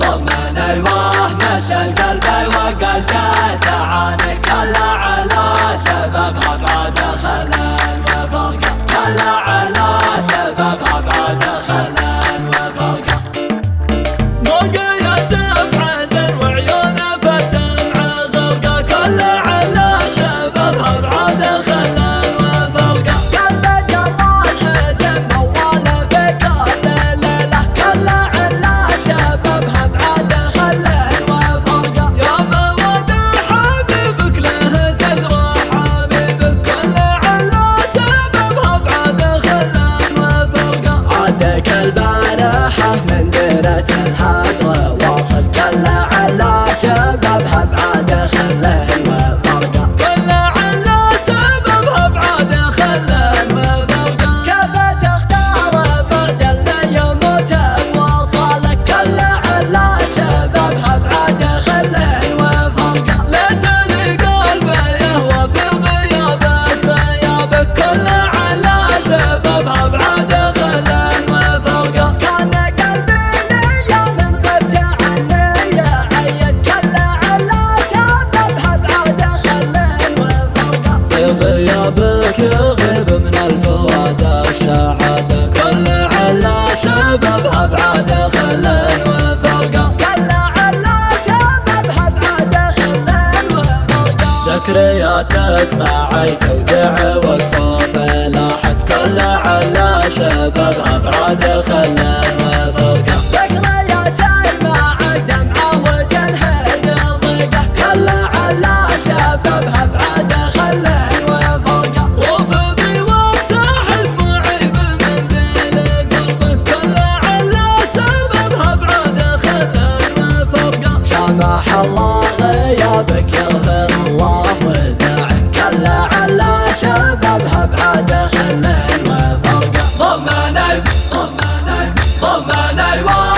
ضمني وهمس القلب وقال جات عاني كلا على سببها بعد خلل وفرقة كلا على سببها بعد خلل وفرقة موقيت بحزن وعيونه في الدمع غرقة كلا على سببها بعد خلل وفرقة قلبه جرى الحزن موال في كل ليلة كلا على سببها بعد خلل وفرقة يا مواد حبيبك له تدرى حبيبك كلا على سببها بعد خلل وفرقة عادك البارحة من ديرة الحضرة واصل كلا على سببها بعد خلل وفرقة كلا على سببها بعد خلل وفرقة كيف تختار بعد اللي يموت بوصالك كلا على سببها بعد خلل وفرقة لا تلي قلبي يهوى في غيابك غيابك كلا على سببها بعد خلل وفرقة كان قلبي ليا من غبت عني عيد كلا على سببها بعد خلل وفرقة في غيابك يغيب من الفؤاد السعادة كلا على سببها بعد خلل وفرقة كلا على سببها بعد خلل وفرقة ذكرياتك معي تودع وقفة لاحت كلا على سببها بعد خلل وفرقة ذكرياتي معك دمعة وتنهد الضيقة كلا على سببها بعد خلل وفرقة وفي بيوت ساحل معيب من ذيل قلبك كلا على سببها بعد خلل وفرقة سامح الله غيابك يغفر الله وداعك كلا على سببها بعد خلل وفرقة ضمني ضمني ضمني